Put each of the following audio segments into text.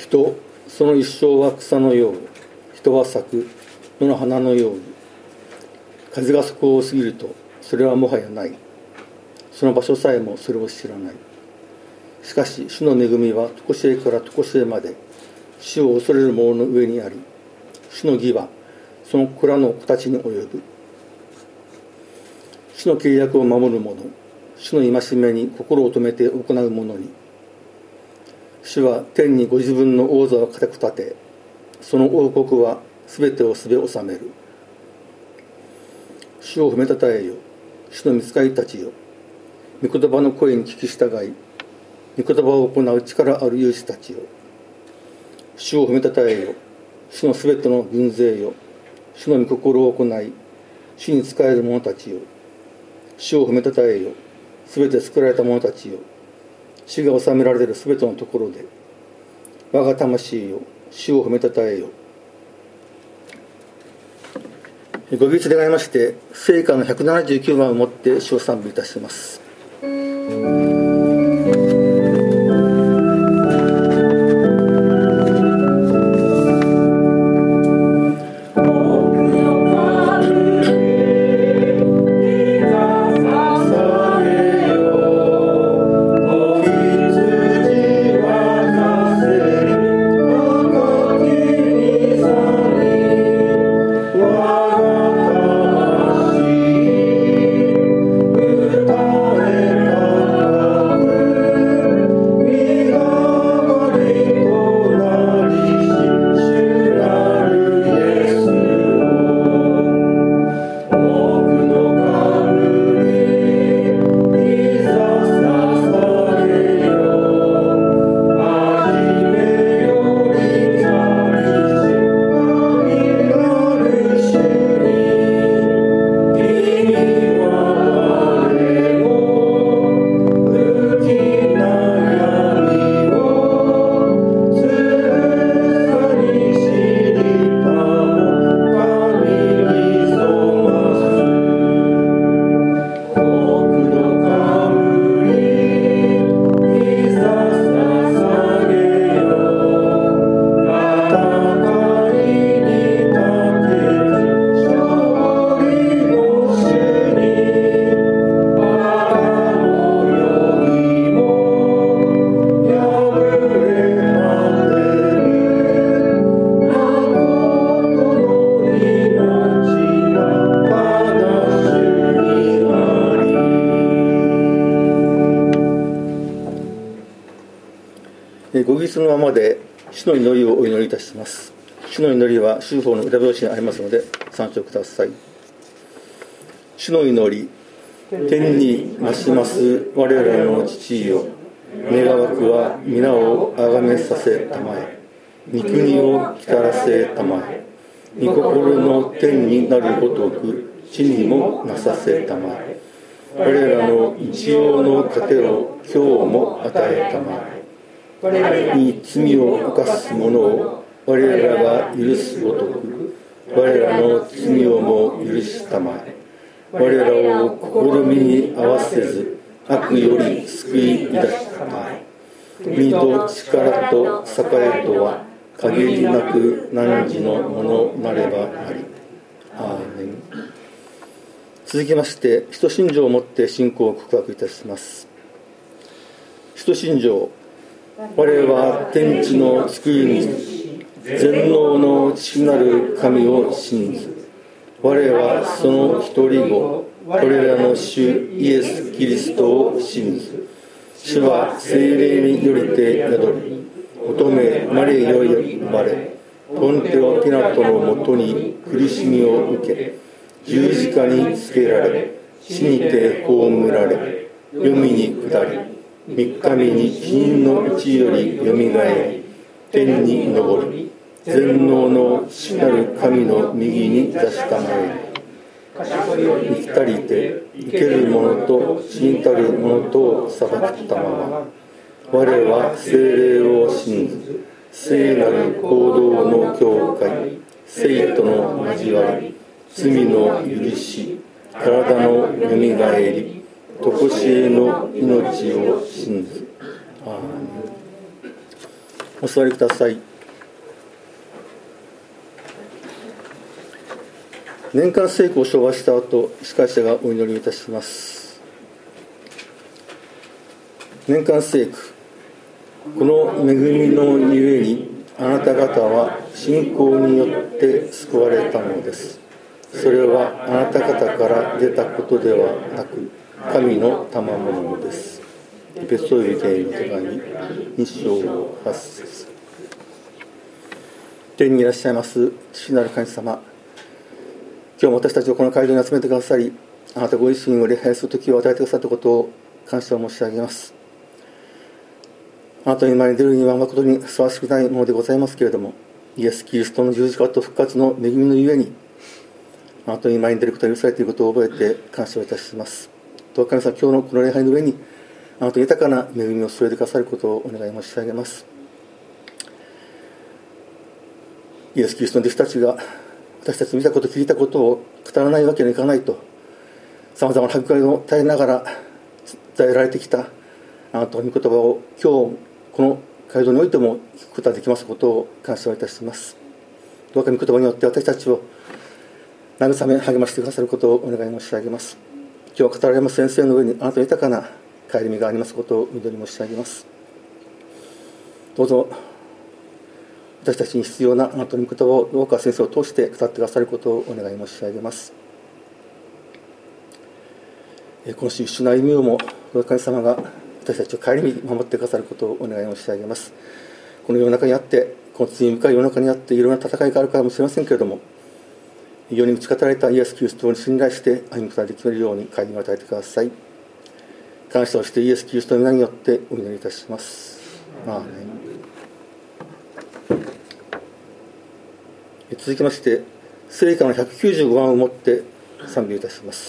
人その一生は草のよう、人は咲く野の花のように。風がそこを過ぎるとそれはもはやない。その場所さえもそれを知らない。しかし主の恵みは常しえから常しえまで主を恐れる者の上にあり、主の義はその子らの子たちに及ぶ。主の契約を守る者、主の戒めに心を止めて行う者に。主は天にご自分の王座を固く立て、その王国はすべてをすべ治める。主を褒めたたえよ、主の御使いたちよ。御言葉の声に聞き従い、御言葉を行う力ある勇士たちよ。主を褒めたたえよ、主のすべての軍勢よ。主の御心を行い、主に仕える者たちよ。主を褒めたたえよ、すべて作られた者たちよ。主が治められるすべてのところで、我が魂よ、主を褒めたたえよ。ご起立願いまして、聖歌の179番をもって主を賛美いたします。ご起立のままで主の祈りをお祈りいたします。主の祈りは修法の裏表紙にありますので参照ください。主の祈り。天に増します我らの父よ、願わくは皆をあがめさせたまえ、御国をきたらせたまえ、御心の天になるごとく地にもなさせたまえ、我らの日用の糧を今日も与えたまえ、我らに罪を犯す者を我らが許すごとく我らの罪をも許したまえ、我らを試みに合わせず悪より救い出したまえ。国と力と栄とは限りなく汝のものなればなり。アーメン。続きまして使徒信条をもって信仰を告白いたします。使徒信条。我は天地の救い主、全能の父なる神を信ず。我はその一人子、我らの主イエス・キリストを信ず。主は聖霊によりて宿り、乙女マリアより生まれ、ポンテオ・ピラトのもとに苦しみを受け、十字架につけられ、死にて葬られ、黄泉に下り、三日目に死人のうちよりよみがえり、天に昇り、全能の主なる神の右に座したまえり、生きたりて生ける者と死にたる者とを裁ったまま、我は聖霊を信ず、聖なる行動の教会、聖との交わり、罪の許し、体のよみがえり、常しえの命を信ず。アーメン。 お座りください。年間聖句を唱和した後、司会者がお祈りいたします。年間聖句。この恵みのゆえにあなた方は信仰によって救われたのです。それはあなた方から出たことではなく、神の賜物です。エペソビテへの手紙2章8節。天にいらっしゃいます父なる神様、今日も私たちをこの会場に集めてくださり、あなたご自身を礼拝する時を与えてくださったことを感謝を申し上げます。あなたの前に出るには誠にふさわしくないものでございますけれども、イエス・キリストの十字架と復活の恵みのゆえにあなたの前に出ることが許されていることを覚えて感謝をいたします。どうか神様、今日のこの礼拝の上にあなたの豊かな恵みを添えてくださることをお願い申し上げます。イエス・キリストの弟子たちが私たちの見たこと聞いたことを語らないわけにはいかないと、さまざまな迫害を耐えながら伝えられてきたあなたの御言葉を今日この会場においても聞くことができますことを感謝をいたします。どうか御言葉によって私たちを慰め励ましてくださることをお願い申し上げます。今日語られます先生の上にあなたの豊かな帰り身がありますことをお祈り申し上げます。どうぞ私たちに必要なあなたの御言葉をどうか先生を通して語ってくださることをお願い申し上げます。今週主の歩みをも神様が私たちを顧み守ってくださることをお願い申し上げます。この世の中にあってこの罪深い世の中にあっていろんな戦いがあるかもしれませんけれども、世に打ち勝たれたイエス・キリストに信頼して歩むことができるように帰りを与えてください。感謝をしてイエス・キリストの皆によってお祈りいたします。アーメン。続きまして聖歌の195番をもって賛美いたします。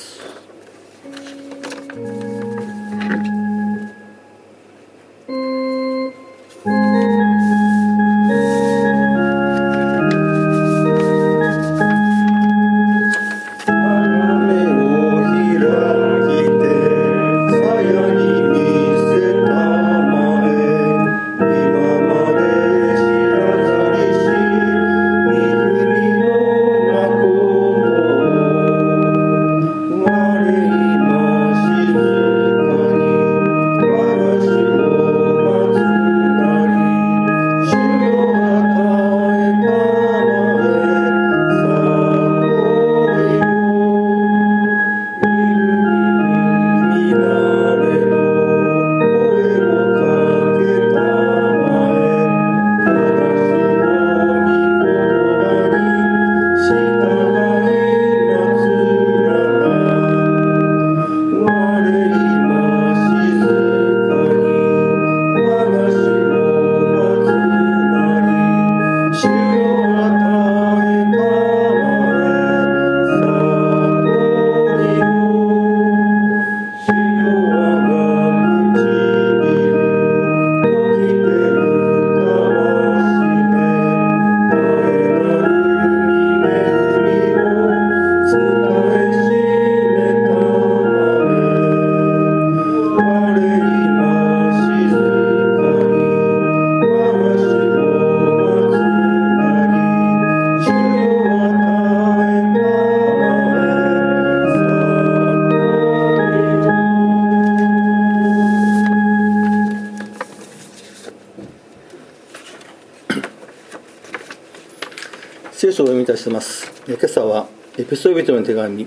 聖書をお読みいたします。今朝はエペソビトの手紙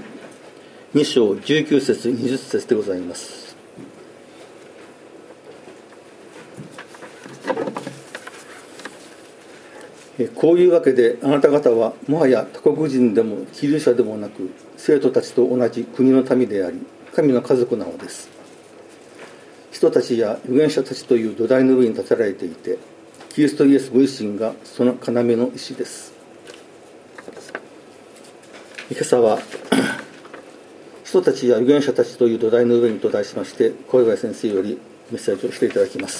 2章19節20節でございます。こういうわけであなた方はもはや他国人でも寄留者でもなく生徒たちと同じ国の民であり神の家族なのです。人たちや預言者たちという土台の上に立てられていて、キリストイエスご自身がその要の石です。今朝は人たちや預言者たちという土台の上にと題しまして、小岩先生よりメッセージをしていただきます。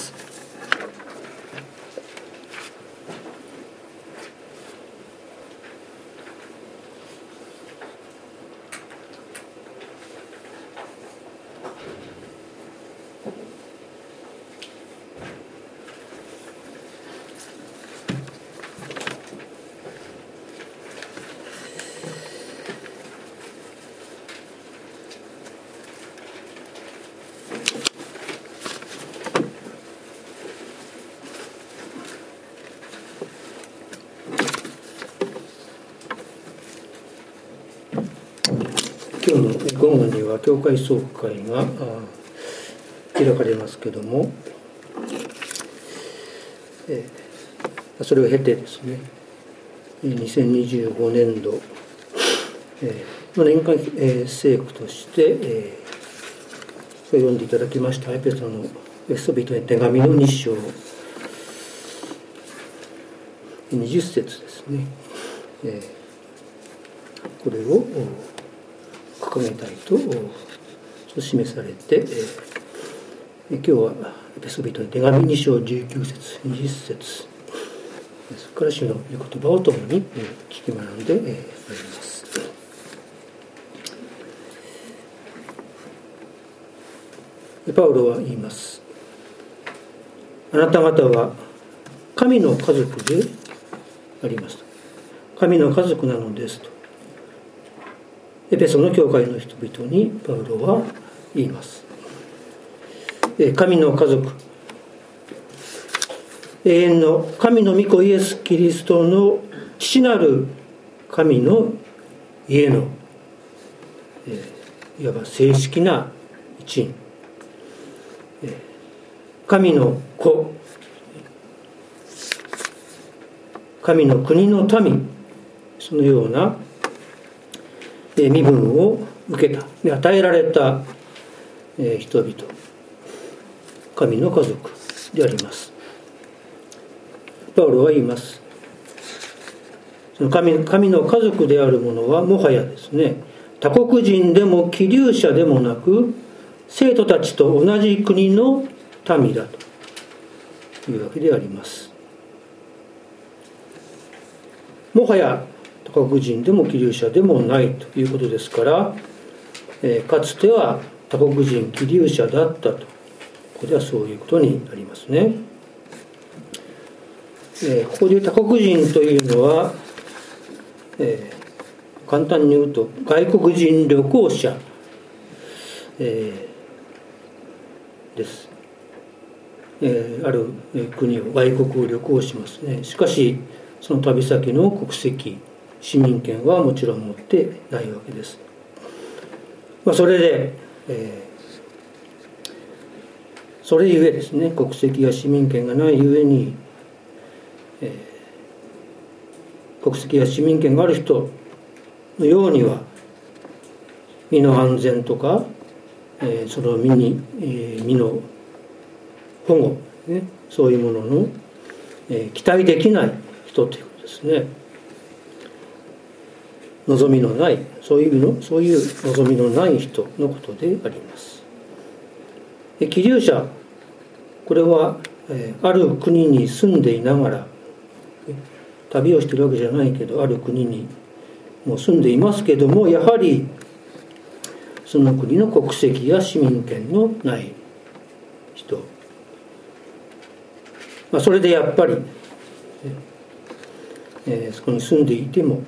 今日の午後には教会総会が開かれますけども、それを経てですね、2025年度の年間聖句として、読んでいただきましたエペソビトへの手紙の2章20節ですね、これを掲げたいと示されて、今日はエペソビトへの手紙2章19節20節それから主の御言葉を共に聞き学んでまいります。パウロは言います。あなた方は神の家族でありますと。神の家族なのですと。エペソの教会の人々にパウロは言います。神の家族、永遠の神の御子イエス・キリストの父なる神の家の、いわば正式な一員、神の子、神の国の民、そのような身分を受けた、与えられた人々、神の家族であります。パウロは言います。その神の家族である者はもはやですね、他国人でも寄留者でもなく、生徒たちと同じ国の民だというわけであります。もはや他国人でも寄留者でもないということですから、かつては他国人寄留者だったと、ここではそういうことになりますね。ここで他国人というのは、簡単に言うと外国人旅行者、です。ある国を外国を旅行しますね。しかしその旅先の国籍市民権はもちろん持ってないわけです。それで、それゆえですね、国籍や市民権がないゆえに、国籍や市民権がある人のようには身の安全とか、その身の保護、ね、そういうものの、期待できない人ということですね。望みのない、そういう望みのない人のことであります。寄留者、これはある国に住んでいながら、旅をしているわけじゃないけど、ある国にもう住んでいますけども、やはりその国の国籍や市民権のない人、それでやっぱり、そこに住んでいても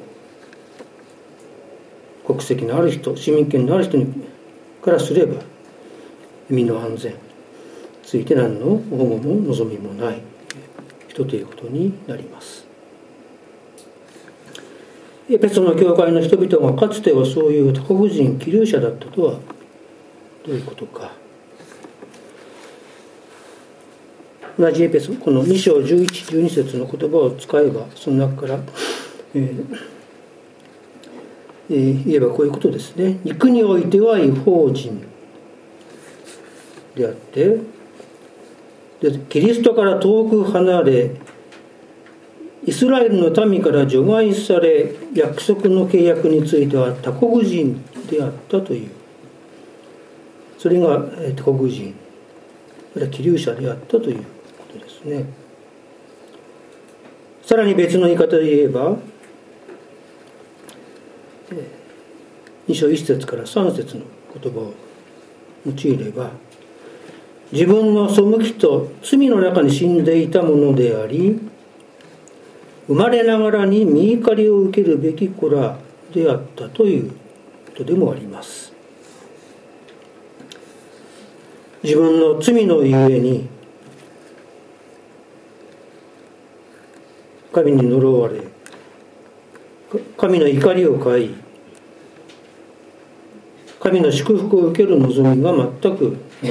国籍のある人、市民権のある人からすれば身の安全について何の保護も望みもない人ということになります。エペソの教会の人々がかつてはそういう他国人寄留者だったとはどういうことか。同じエペソ、この2章11、12節の言葉を使えば、その中から、言えばこういうことですね。肉においては異邦人であって、でキリストから遠く離れ、イスラエルの民から除外され、約束の契約については他国人であったという、それが他国人、寄留者であったということですね。さらに別の言い方で言えば、2章1節から3節の言葉を用いれば、自分の背きと罪の中に死んでいたものであり、生まれながらに御怒りを受けるべき子らであったということでもあります。自分の罪のゆえに神に呪われ、神の怒りを買い、 神の祝福を受ける望みが全くない。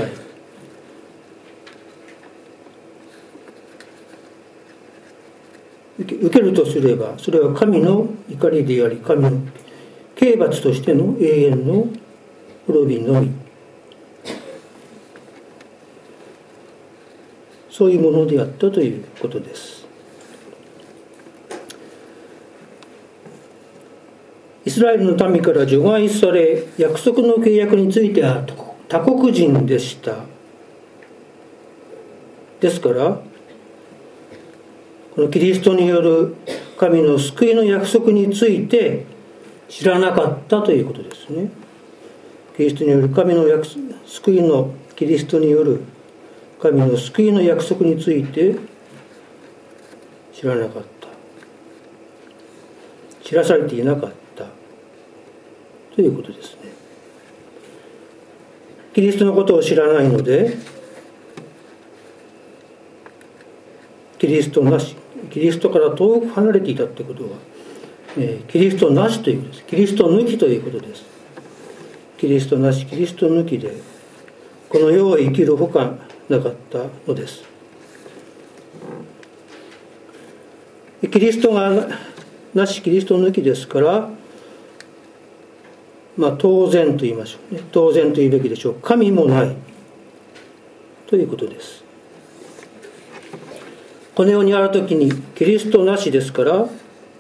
受けるとすれば、それは神の怒りであり、神の刑罰としての永遠の滅びのみ。そういうものであったということです。イスラエルの民から除外され、約束の契約については他国人でした。ですから、このキリストによる神の救いの約束について知らなかったということですね。キリストによる神の救いのキリストによる神の救いの約束について知らなかった。知らされていなかったということですね。キリストのことを知らないので、キリストなし、キリストから遠く離れていたということは、キリストなしということです。キリスト抜きということです。キリストなし、キリスト抜きでこの世を生きるほかなかったのです。キリストがなし、キリスト抜きですから、当然と言いましょうね。当然と言うべきでしょう。神もないということです。この世にあるときにキリストなしですから、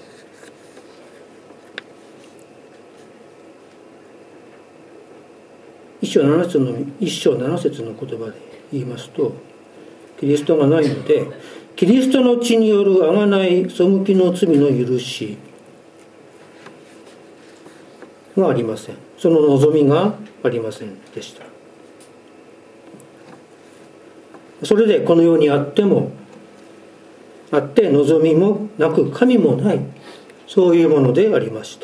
一章7節の言葉で言いますと、キリストがないので、キリストの血による贖い、背きの罪の許しがありません。その望みがありませんでした。それでこの世にあって望みもなく神もない、そういうものでありました。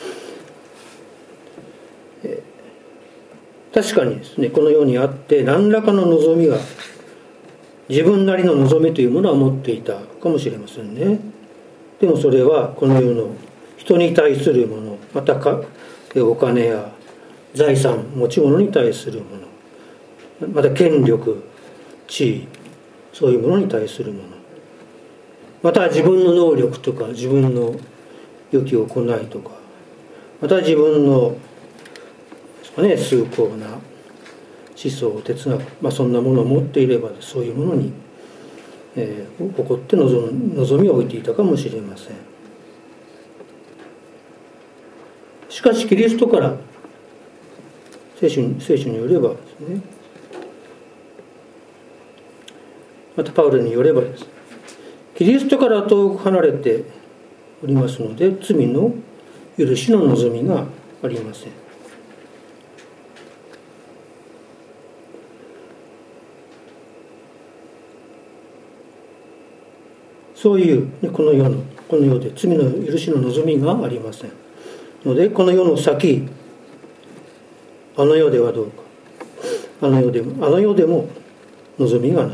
確かにですね、この世にあって何らかの望みが、自分なりの望みというものは持っていたかもしれませんね。でもそれはこの世の人に対するもの、またお金や財産、持ち物に対するもの、また権力、地位、そういうものに対するもの、また自分の能力とか自分の良き行いとか、また自分の崇高な思想、哲学、そんなものを持っていればそういうものに、誇って望みを置いていたかもしれません。しかしキリストから聖書によればですね、またパウロによればですね、キリストから遠く離れておりますので、罪の許しの望みがありません。そういうこの世で罪の許しの望みがありませんので、この世の先、あの世ではどうか、あの世でも望みがない。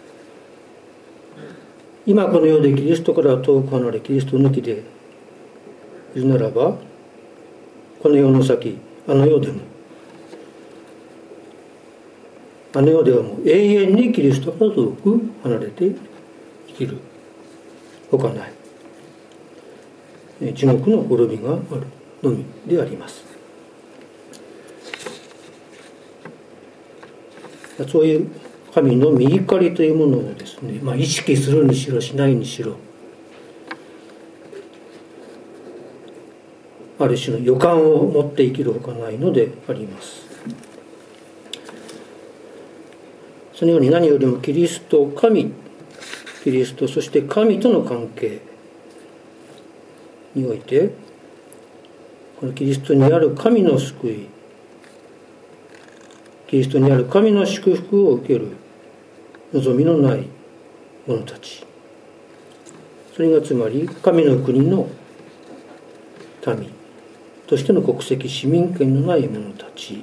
今この世でキリストから遠く離れ、キリスト抜きでいるならば、この世の先、あの世ではもう永遠にキリストから遠く離れて生きるほかない。地獄の滅びがあるのみであります。そういう神の御怒りというものをですね、意識するにしろしないにしろ、ある種の予感を持って生きるほかないのであります。そのように何よりもキリスト、そして神との関係において、このキリストにある神の救い、キリストにある神の祝福を受ける望みのない者たち、それがつまり神の国の民としての国籍市民権のない者たち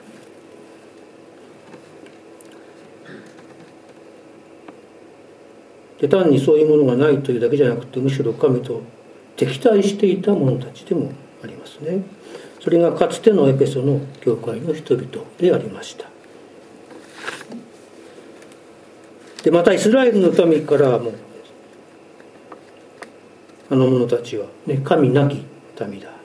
で、単にそういうものがないというだけじゃなくて、むしろ神と敵対していた者たちでもありますね。 それがかつてのエペソの教会の人々でありました。でまたイスラエルの民からもあの者たちは、ね、神なき民だ、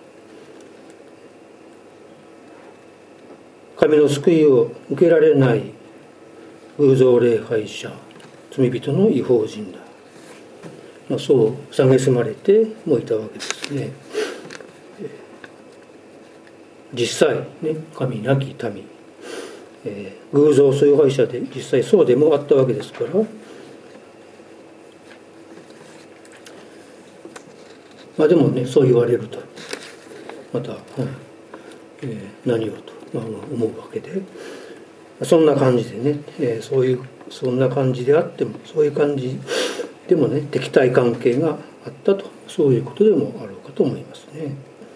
神の救いを受けられない偶像礼拝者、罪人の異邦人だ、そう蔑まれてもいたわけですね。実際、ね、神なき民、偶像崇拝者で実際そうでもあったわけですから、まあでもね、そう言われるとまた、何をと、思うわけで、そんな感じでね、そんな感じであっても、そういう感じでもね、敵対関係があったと、そういうことでもあろうかと思いますね。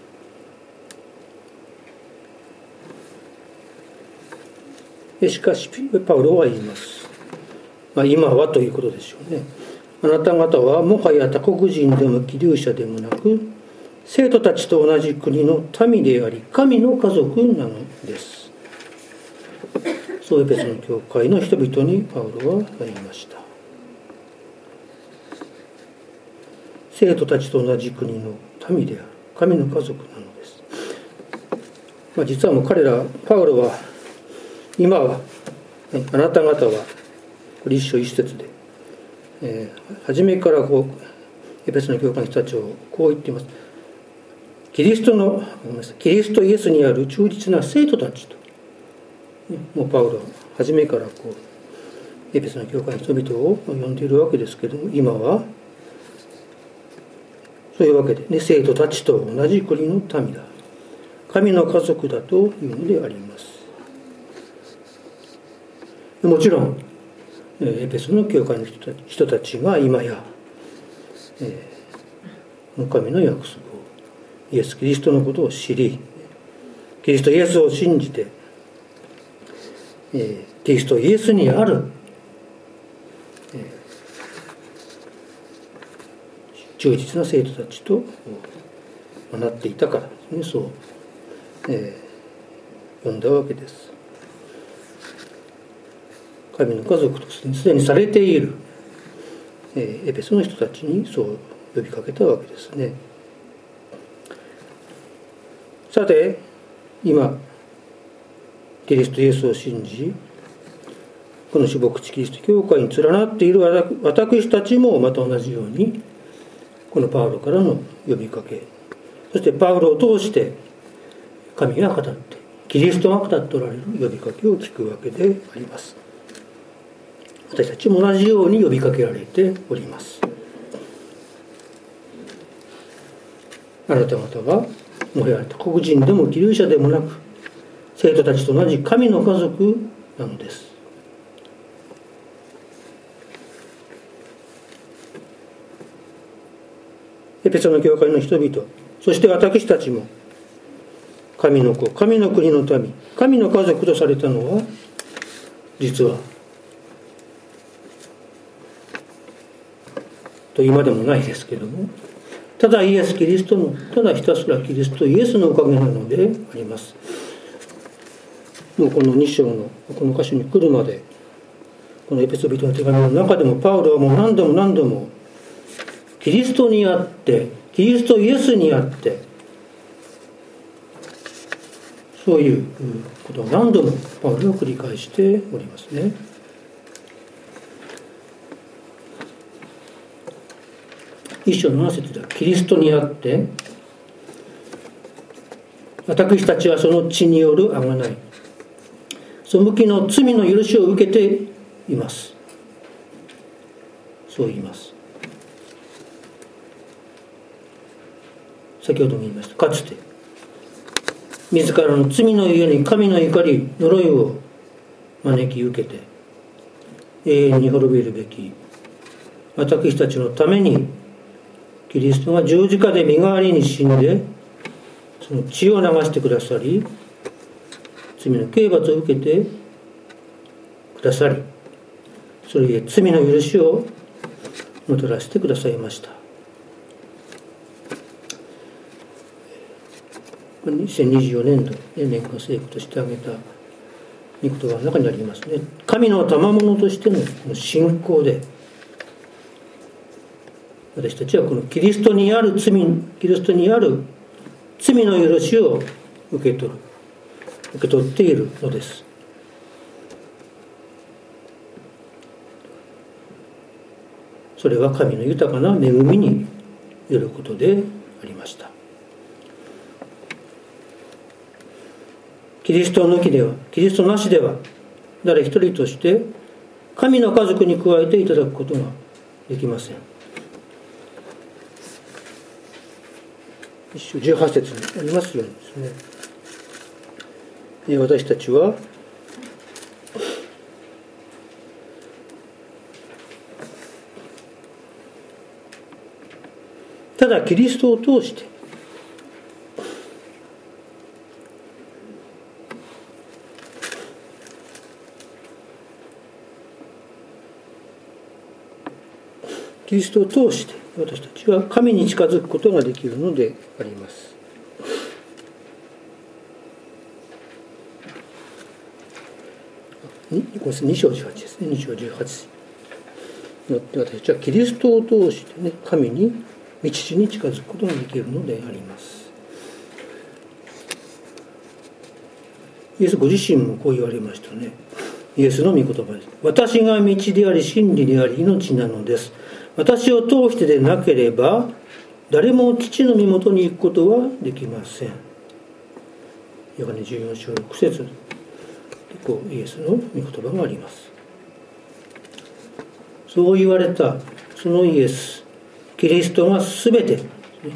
しかしパウロは言います。今はということでしょうね。あなた方はもはや他国人でも寄留者でもなく、生徒たちと同じ国の民であり、神の家族なのです。そうエペソの教会の人々にパウロは言いました。生徒たちと同じ国の民である、神の家族なのです。実はもう彼ら、パウロは今は、あなた方は一章一節で、初めからエペソの教会の人たちをこう言っています。キリストイエスにある忠実な生徒たちと、もうパウロは初めからエペソの教会の人々を呼んでいるわけですけれども、今はそういうわけで、ね、生徒たちと同じ国の民だ、神の家族だというのであります。もちろんエペソの教会の人たちが今や、神の約束を、イエス・キリストのことを知り、キリストイエスを信じて、キリストイエスにある、忠実な生徒たちとなっていたからですね、そう、呼んだわけです。神の家族とすでにされている、エペソの人たちにそう呼びかけたわけですね。さて今キリストイエスを信じ、この主牧地キリスト教会に連なっている私たちもまた同じように、このパウロからの呼びかけ、そしてパウロを通して神が語って、キリストが語っておられる呼びかけを聞くわけであります。私たちも同じように呼びかけられております。あなた方はもはや他国人でも寄留者でもなく、生徒たちと同じ神の家族なのです。エペソの教会の人々、そして私たちも神の子、神の国の民、神の家族とされたのは、実はと今でもないですけれども、ただイエス・キリストの、ただひたすらキリストイエスのおかげなのであります。もうこの2章のこの箇所に来るまで、このエペソ人の手紙の中でもパウロはもう何度も何度もキリストにあって、キリストイエスにあって、そういうことを何度もパウロは繰り返しておりますね。一章の7節では、キリストにあって私たちはその血による贖い、背きの罪の許しを受けています。そう言います。先ほども言いました。かつて自らの罪のゆえに神の怒り、呪いを招き受けて永遠に滅びるべき私たちのために、キリストが十字架で身代わりに死んで、その血を流してくださり、罪の刑罰を受けてくださり、それゆえ罪の許しをもたらしてくださいました。 2024年度で年間聖句として挙げた御言葉の中にありますね。神の賜物としてのこの信仰で、私たちはこのキリストにある罪の許しを受け取っているのです。それは神の豊かな恵みによることでありました。キリスト抜きでは、キリストなしでは、誰一人として神の家族に加えていただくことができません。一章18節にありますようにですね、私たちはただキリストを通して私たちは神に近づくことができるのであります。2章18ですね。2章18によって私たちはキリストを通してね、神に道に近づくことができるのであります。イエスご自身もこう言われましたね。イエスの御言葉です。私が道であり真理であり命なのです。私を通してでなければ誰も父の身元に行くことはできません。ヨハネ14章6節でこうイエスの御言葉があります。そう言われたそのイエス、キリストがすべて、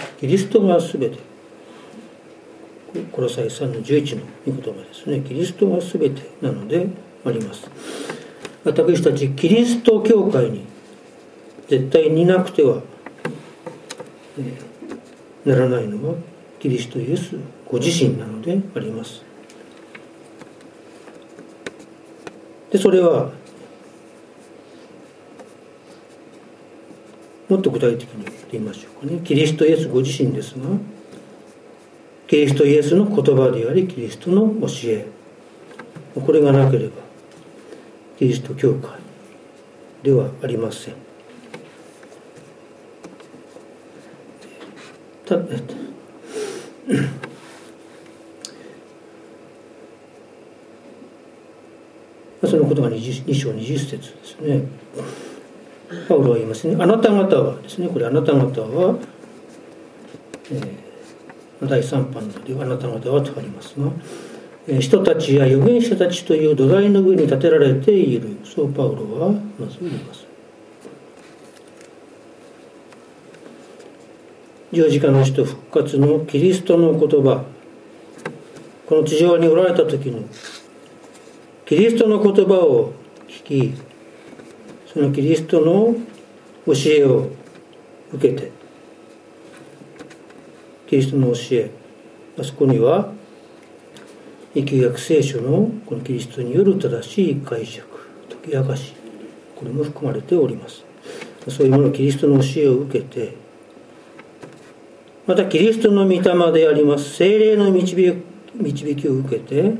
コロサイ3の11の御言葉ですね。キリストがすべてなのであります。私たちキリスト教会に絶対になくてはならないのはキリストイエスご自身なのであります。でそれはもっと具体的に言いましょうかね。キリストイエスご自身ですが、キリストイエスの言葉でありキリストの教え、これがなければキリスト教会ではありません。そのことが2章20節ですね。パウロは言いますね。あなた方はですね、これあなた方は、第3版ではあなた方はとありますが、人たちや預言者たちという土台の上に建てられている、そうパウロはまず言います。十字架の死と復活のキリストの言葉、この地上におられた時のキリストの言葉を聞き、そのキリストの教えを受けて、キリストの教え、そこには旧約聖書のこのキリストによる正しい解釈、解き明かし、これも含まれております。そういうもの、キリストの教えを受けて、またキリストの御霊であります聖霊の導きを受けて、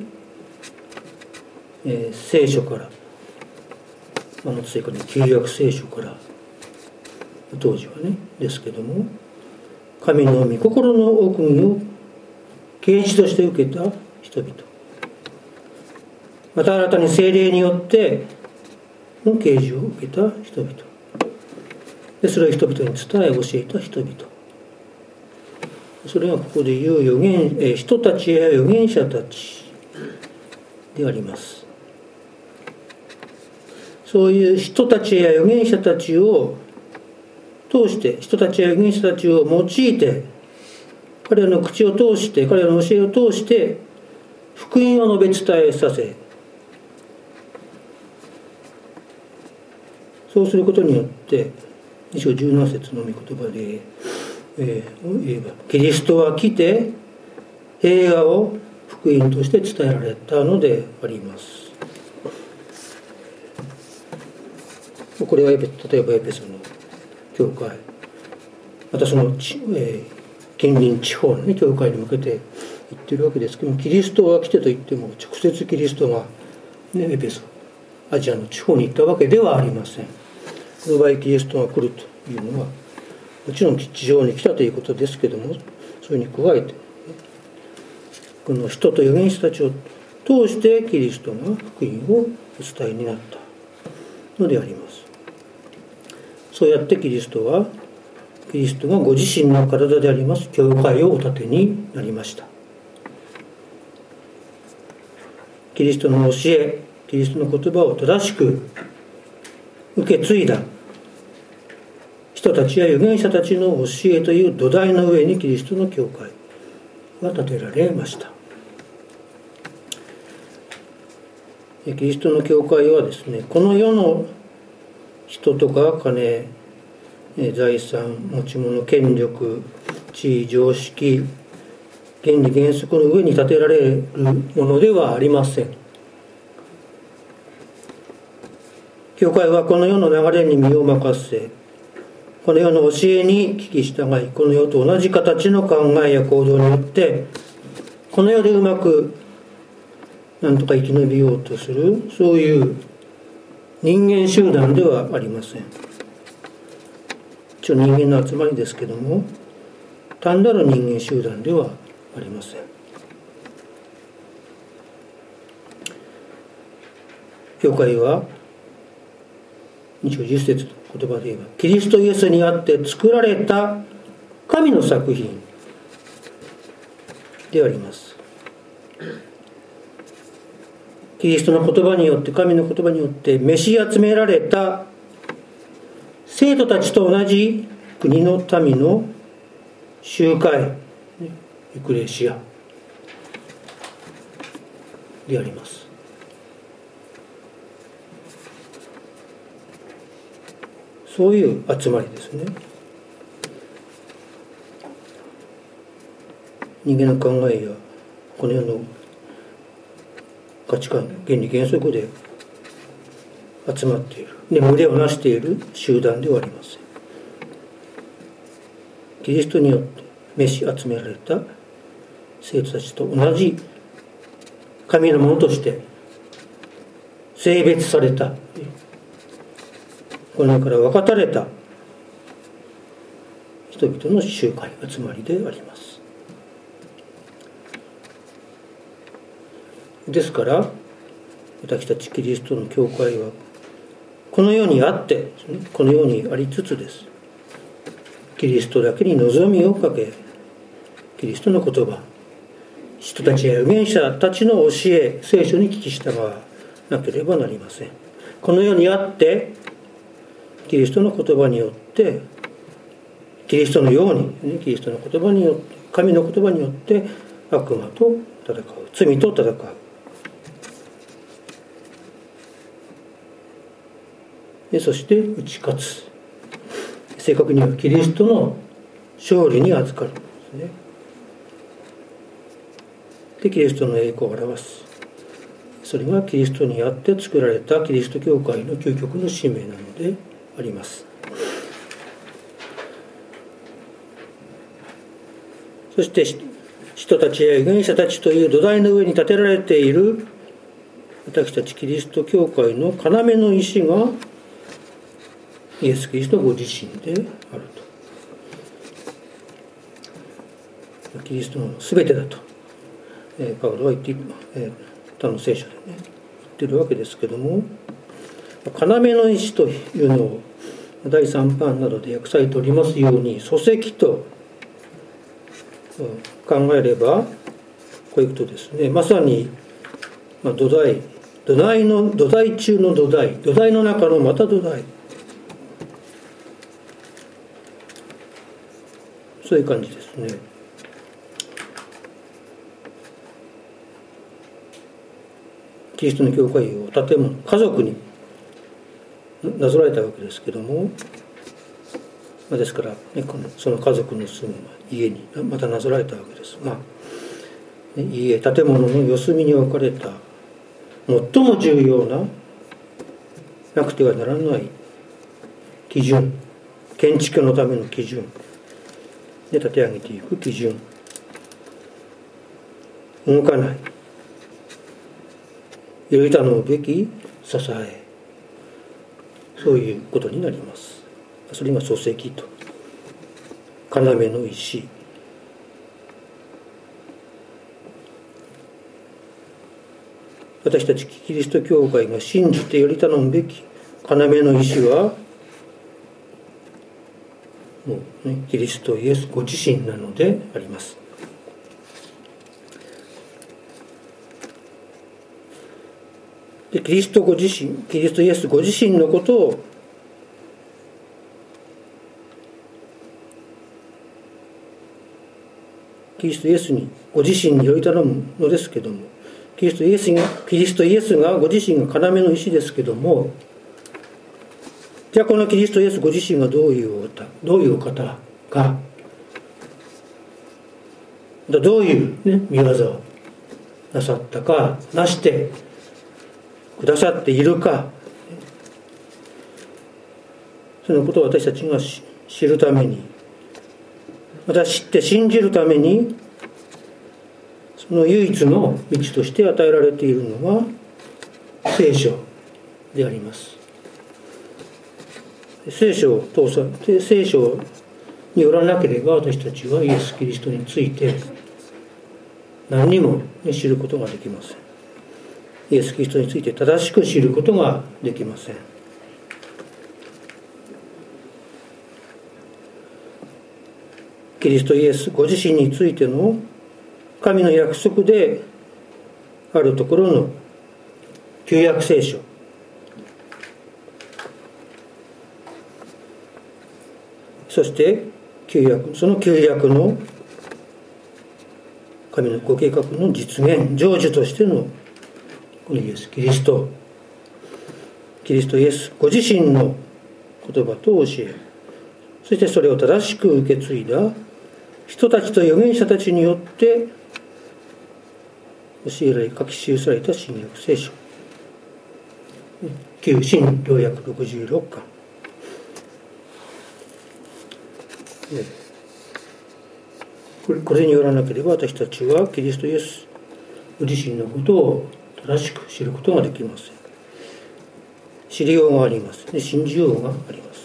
聖書から、もっと正確に旧約聖書から、当時はねですけども、神の御心の奥義を啓示として受けた人々、また新たに聖霊によっての啓示を受けた人々で、それを人々に伝え教えた人々、それがここで言う人たちや預言者たちであります。そういう人たちや預言者たちを通して、人たちや預言者たちを用いて、彼らの口を通して、彼らの教えを通して福音を述べ伝えさせ、そうすることによって2章17節の御言葉で言えば、キリストは来て平和を福音として伝えられたのであります。これは例えばエペソの教会、またその近隣地方の、ね、教会に向けて言ってるわけですけども、キリストが来てと言っても直接キリストが、エペソアジアの地方に行ったわけではありません。この場合キリストが来るというのはもちろん地上に来たということですけども、それに加えてこの人と預言者たちを通してキリストが福音をお伝えになったのであります。そうやってキリストがご自身の体であります教会をお立てになりました。キリストの教え、キリストの言葉を正しく受け継いだ人たちや預言者たちの教えという土台の上にキリストの教会が建てられました。キリストの教会はですね、この世の人とか金、財産、持ち物、権力、地位、常識、原理原則の上に建てられるものではありません。教会はこの世の流れに身を任せ、この世の教えに聞き従い、この世と同じ形の考えや行動によってこの世でうまくなんとか生き延びようとする、そういう人間集団ではありません。一応人間の集まりですけども、単なる人間集団ではありません。教会は2章10節の言葉で言えば、キリストイエスにあって作られた神の作品であります。キリストの言葉によって、神の言葉によって召し集められた生徒たちと同じ国の民の集会、エクレシアであります。そういう集まりですね。人間の考えやこの世の価値観、原理原則で集まっている、で群れをなしている集団ではありません。キリストによって召し集められた生徒たちと同じ神のものとして性別された、この世から分かたれた人々の集会、集まりであります。ですから私たちキリストの教会はこの世にあって、この世にありつつです、キリストだけに望みをかけ、キリストの言葉、人たちや預言者たちの教え、聖書に聞き従わなければなりません。この世にあってキリストの言葉によって、キリストのように、キリストの言葉によって、神の言葉によって悪魔と戦う、罪と戦う、そして打ち勝つ、正確にはキリストの勝利に預かるんですね。でキリストの栄光を表す、それがキリストにあって作られたキリスト教会の究極の使命なのであります。そして人たちや預言者たちという土台の上に建てられている私たちキリスト教会の要の石がイエス・キリストご自身であると。キリストの全てだと、パウロは言って他の聖書でね言ってるわけですけども、要の石というのを第3版などで訳されておりますように、礎石と考えればこういうことですね。まさに土台中の土台の中のまた土台、そういう感じですね。キリストの教会を建物、家族になぞらえたわけですけども、ですから、その家族の住む家にまたなぞらえたわけですが、家、建物の四隅に置かれた最も重要ななくてはならない基準、建築のための基準で建て上げていく基準、 動かない、より頼むべき支え、そういうことになります。それが礎石と要の石。私たちキリスト教会が信じてより頼むべき要の石はもう、ね、キリストイエスご自身なのであります。でキリストご自身、キリストイエスご自身のことをキリストイエスにご自身により頼むのですけども、キリストイエスがご自身が要の石ですけども、じゃあこのキリストイエスご自身がどういうお方か、どういう、ね、御業をなさったか、なしてくださっているか、そのことを私たちが知るために、また知って信じるために、その唯一の道として与えられているのが聖書であります。聖書によらなければ私たちはイエス・キリストについて何にも知ることができません。イエス・キリストについて正しく知ることができません。キリストイエスご自身についての神の約束であるところの旧約聖書、そしてその旧約の神のご計画の実現、成就としてのこのイエス・キリストイエスご自身の言葉と教え、そしてそれを正しく受け継いだ人たちと預言者たちによって教えられ書き記された新約聖書、旧新約66巻、これによらなければ私たちはキリストイエスご自身のことを正しく知ることができません。知りようがあります。信じようがあります。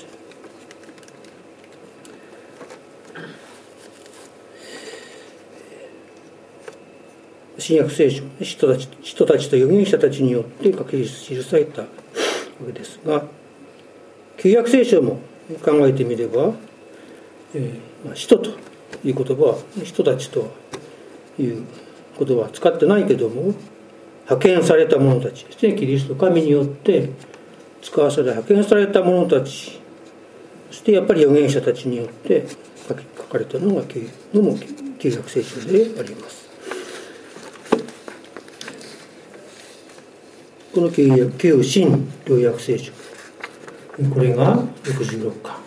新約聖書、人たちと預言者たちによって書き記されたわけですが、旧約聖書も考えてみれば、人という言葉は人たちという言葉は使ってないけども、派遣された者たちですね、キリスト神によって使わされ派遣された者たち、そしてやっぱり預言者たちによって書かれたのが旧約聖書であります。この旧新旧約聖書、これが66巻、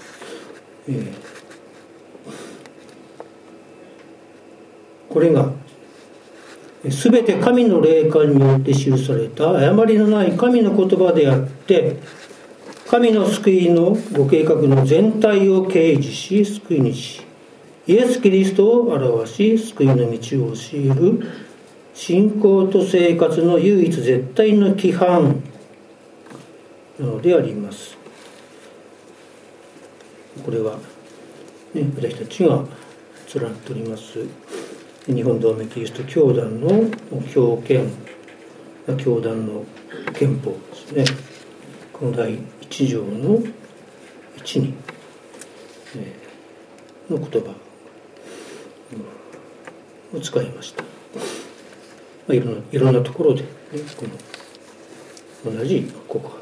これがすべて神の霊感によって記された誤りのない神の言葉であって、神の救いのご計画の全体を掲示し救い主イエス・キリストを表し、救いの道を教える信仰と生活の唯一絶対の規範なのであります。これは、ね、私たちが連っております日本同盟キリスト教団の教団の憲法ですね。この第1条の1に、の言葉を使いました。いろんなところで、ね、この同じ告白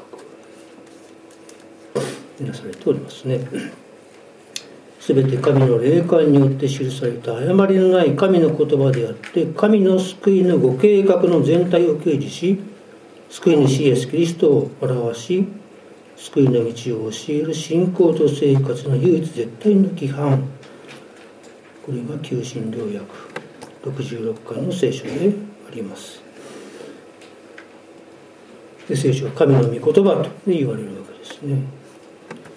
なされておりますね。すべて神の霊感によって記された誤りのない神の言葉であって、神の救いのご計画の全体を掲示し、救い主イエス・キリストを表し、救いの道を教える信仰と生活の唯一絶対の規範、これが旧新約66巻の聖書であります。で、聖書は神の御言葉と言われるわけですね。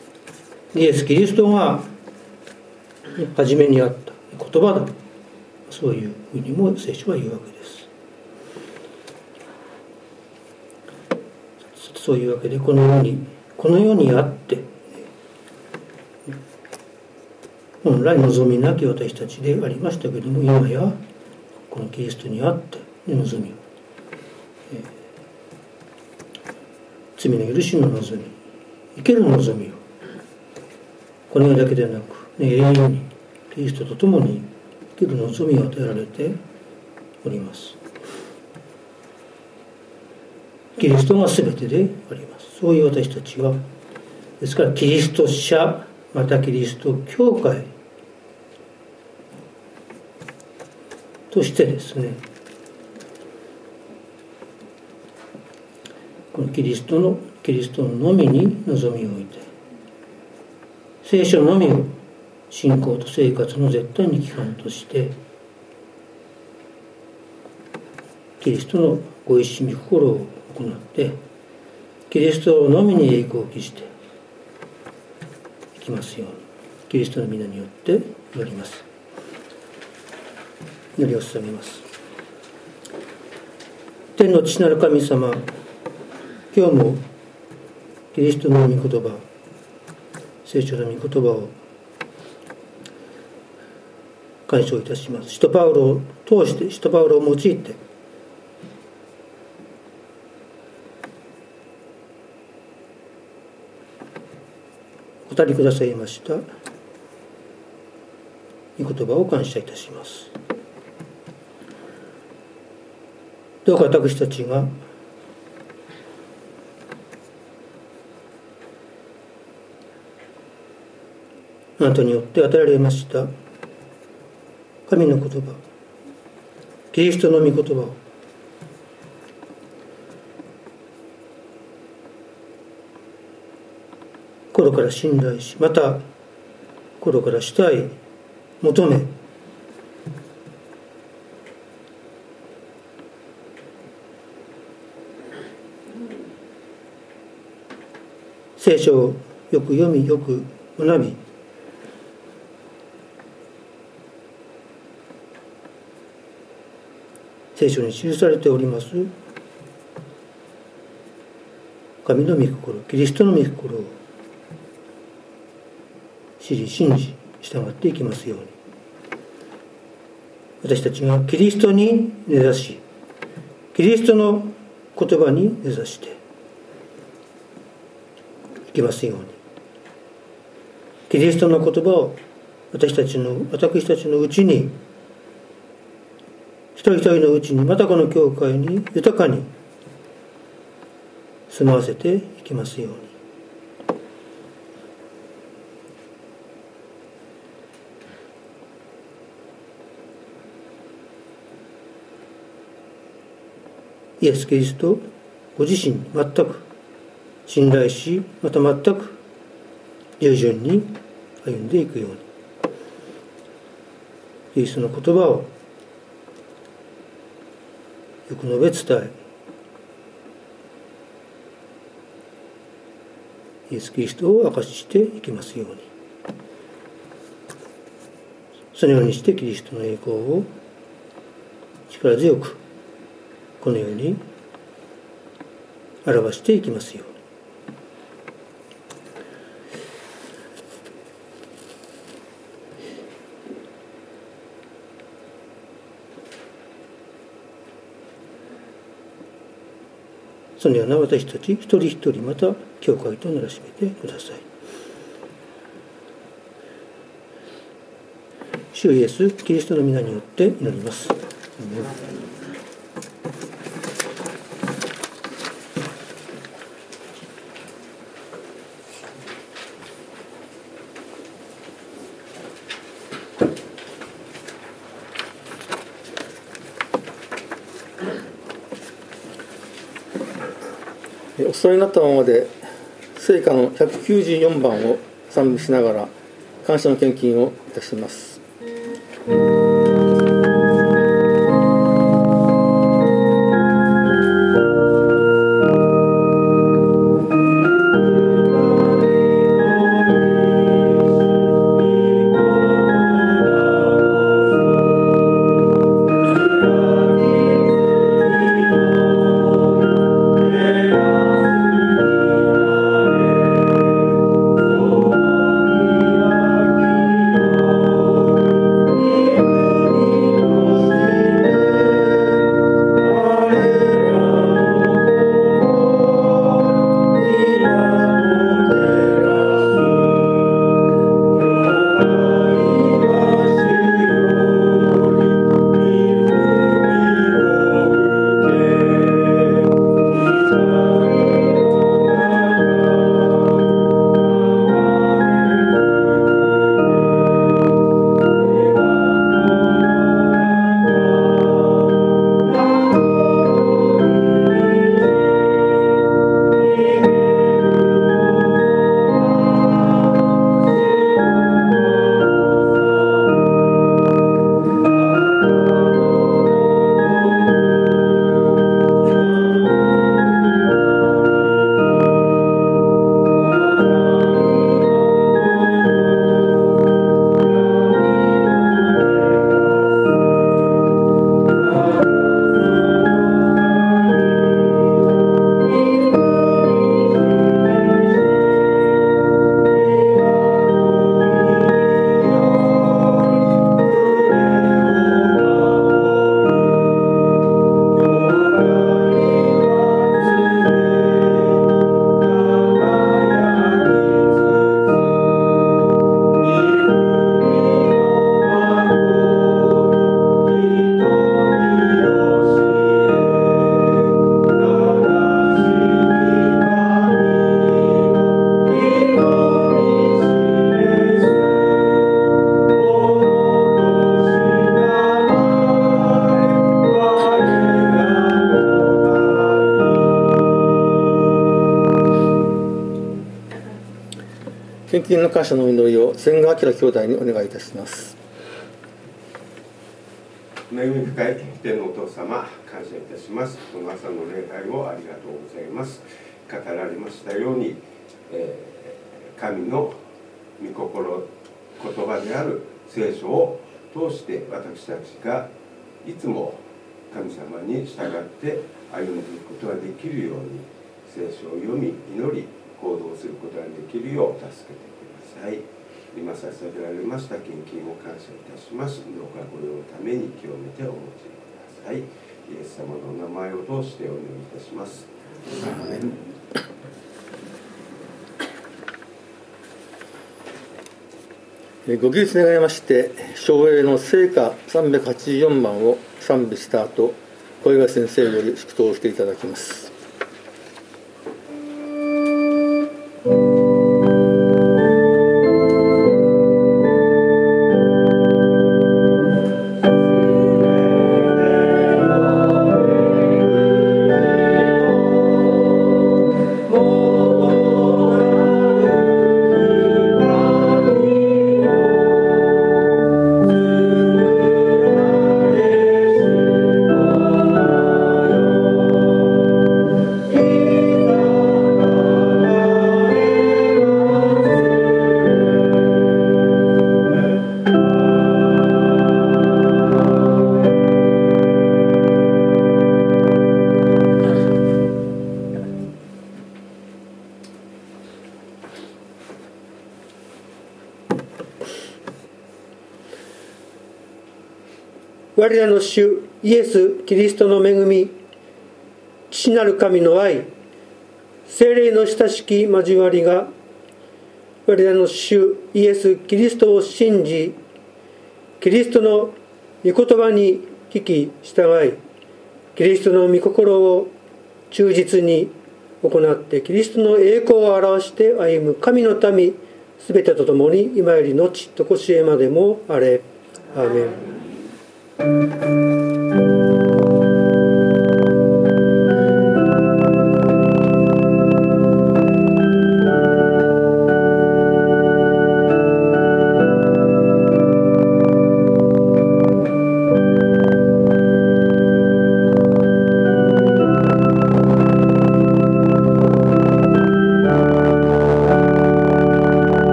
イエス・キリストが初めにあった言葉だ、 そういうふうにも聖書は言うわけです。そういうわけでこの世にあって本来望みなき私たちでありましたけれども、今やこのキリストにあって望みを、罪の許しの望み、生ける望みをこの世だけでなく、永遠にキリストと共に生きる望みを与えられております。キリストが全てであります。そういう私たちはですから、キリスト者またキリスト教会としてですね、このキリストののみに望みを置いて、聖書のみを信仰と生活の絶対に基本として、キリストのご一身心を行って、キリストのみに栄光を期していきますように、キリストの皆によって祈ります。祈りを捧げます。天の父なる神様、今日もキリストの御言葉、聖書の御言葉を感謝いたします。使徒パウロを通して、使徒パウロを用いて、お語りくださいました御言葉を感謝いたします。どうか私たちがあなたによって与えられました神の言葉、キリストの御言葉を心から信頼し、また心から主体求め、聖書をよく読み、よく学び、聖書に記されております神の御心、キリストの御心を知り、信じ、従っていきますように、私たちがキリストに根ざし、キリストの言葉に根ざしていきますように、キリストの言葉を私たちのうちに、一人一人のうちに、またこの教会に豊かに住まわせていきますように、イエス・キリストご自身に全く信頼し、また全く従順に歩んでいくように、キリストの言葉をよく述べ伝え、イエス・キリストを証ししていきますように、そのようにしてキリストの栄光を力強くこのように表していきますように。そのような私たち一人一人、また教会とならしめてください。主イエス・キリストの皆によって祈ります。 お座りになったままで聖歌の194番を賛美しながら感謝の献金をいたします。 献金の感謝の祈りを千賀明兄弟にお願いいたします。 恵み深い天のお父様、感謝いたします。この朝の礼拝をありがとうございます。語られましたように、神の御心、言葉である聖書を通して私たちがいつも神様に従って歩んでいくことができるように、聖書を読み、祈り、行動することができるよう助けてください。今捧げられました献金を感謝いたします。どうかご用のために清めてお持ちください。イエス様のお名前を通してお祈りいたします。アーメン。 ご起立願いまして、唱詠の聖歌384番を賛美した後、小岩先生より祝祷していただきます。我らの主イエス・キリストの恵み、父なる神の愛、聖霊の親しき交わりが、我らの主イエス・キリストを信じ、キリストの御言葉に聞き従い、キリストの御心を忠実に行ってキリストの栄光を表して歩む神の民すべてとともに今より後とこしえまでもあれ。アーメン。